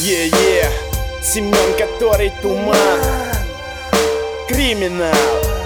Е-е, Семен, который туман, криминал.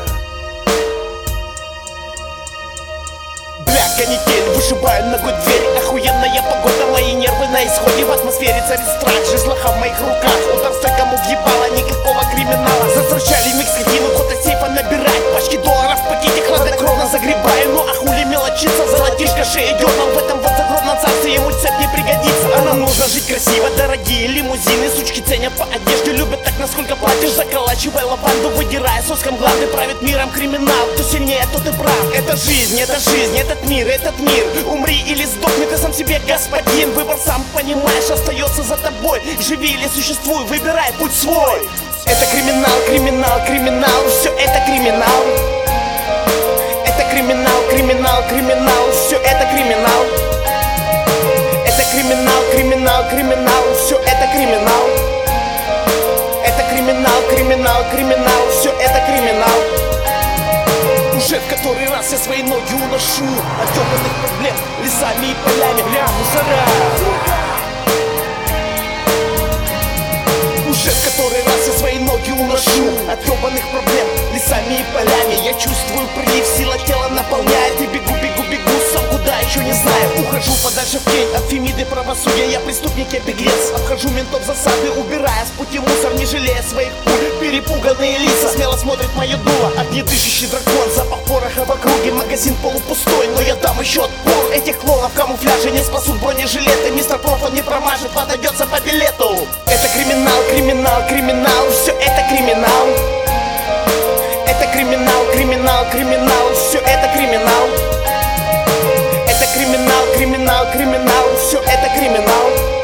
Бля, канитель, вышибаю ногой дверь. Охуенная погода, мои нервы на исходе. В атмосфере царит страх, жизлаха в моих руках. Удар стойкому въебало, никакого криминала. Застрочали микс, скотину, код от сейфа набирать. Пачки долларов в пакете хладнокровно загребаю. Ну а хули мелочиться, золотишко шея дернул. В этом вот загробном царстве ему цепь не пригодится. А нам нужно жить красиво, дорогие лимузины. Сучки ценят по одежде, любят так, насколько платишь. Заколачивай лаванду, выдирая соском главный. Правит миром криминал, кто сильнее, тот и прав. Это жизнь, этот мир. Умри или сдохни, ты сам себе господин. Выбор сам понимаешь, остается за тобой. Живи или существуй, выбирай путь свой. Это криминал, криминал, криминал. Все это криминал. Это криминал, криминал, криминал. Все это криминал. Это криминал, криминал, криминал. Все это криминал. Это криминал, криминал, криминал. Все это криминал. Уже в который раз я свои ноги уношу от темных проблем лесами и полями. Бля, мусора. Уже в который раз я свои ноги уношу от ебаных проблем лесами и полями. Я чувствую прилив, сила тела наполняет. И бегу, бегу, бегу, сам куда еще не знаю. Ухожу подальше в тень от Фемиды правосудия. Я преступник, я беглец. Обхожу ментов засады, убирая с пути мусор, не жалея своих пуль. Перепуганные лица смело смотрят мое дуло. Огнедышащий дракон, запах пороха в округе. Магазин полупустой, но я дам еще отпор. Этих клонов в камуфляже не спасут бронежилеты. Мистер Профан не промажет, подойдется по билету. Это криминал, криминал, криминал. Все это криминал. Это криминал, криминал, криминал. Все это криминал. Это криминал, криминал, криминал. Все это криминал.